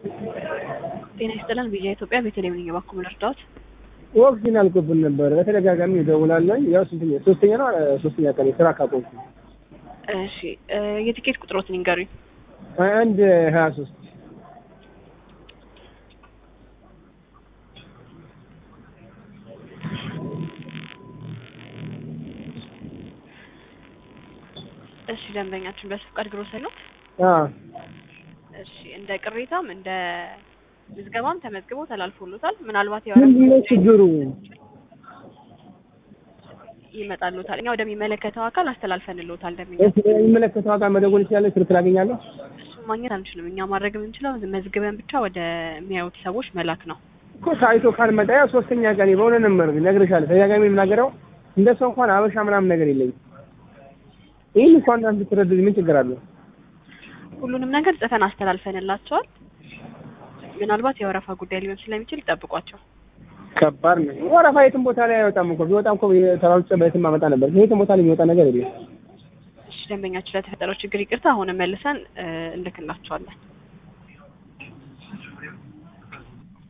ጤና ይስጥልን ቪዲዮ ኢትዮጵያ ቤተልሔም ነኝ። እባክዎ ምን ልርዳዎት? ወቅቱን አልቆብን ነበር በተደጋጋሚ ይደውላልኝ ያው ሶስተኛ ቀን ስራ ካቆምኩ። እሺ የቲኬት ቁጥሮትን ይንገሩኝ። 2123 እሺ ደንበኛችን በፍቃድ ግሮሰሪ ነው? እሺ እንደ ቅሬታም እንደ ምዝገባም ተመዝግቦ ተላልፎሎታል። ምናልባት ያው ችግሩ ይመጣልዎታል። እኛ ወደሚመለከተው አካል አስተላልፈንልዎታል። ደንበኛችን የሚመለከተው አካል መደወል ይችላል። ስልክ ላገኛለሁ? እሱን ማግኘት አንችልም። እኛ ማድረግ የምንችለው መዝግበን ብቻ ወደሚያዩት ሰዎች መላክ ነው እኮ። ሳይቶ ካልመጣ ያው ሶስተኛ ቀን በሆነ ነበር ነግሬሻለሁ። ተደጋጋሚ የምናገረው እንደ ሰው እንኳን አበሻ ምናምን ነገር የለኝም። ይሄን እንኳን አንተ ትረዱኝ ምን ችግር አለው? ሁሉንም ነገር ጽፈን አስተላልፈንላቸዋል። ምናልባት የወረፋ ጉዳይ ሊሆን ስለሚችል ይጠብቋቸው። ከባድ ነው። ወረፋ የትም ቦታ ላይ አይወጣም እኮ። ቢወጣም እኮ ተራውጭ በየትም ማመጣ ነበር። የትም ቦታ ላይ የሚወጣ ነገር የለም። እሺ ደንበኛችን ለተፈጠረው ችግር ይቅርታ። አሁንም መልሰን እንልክላቸዋለን።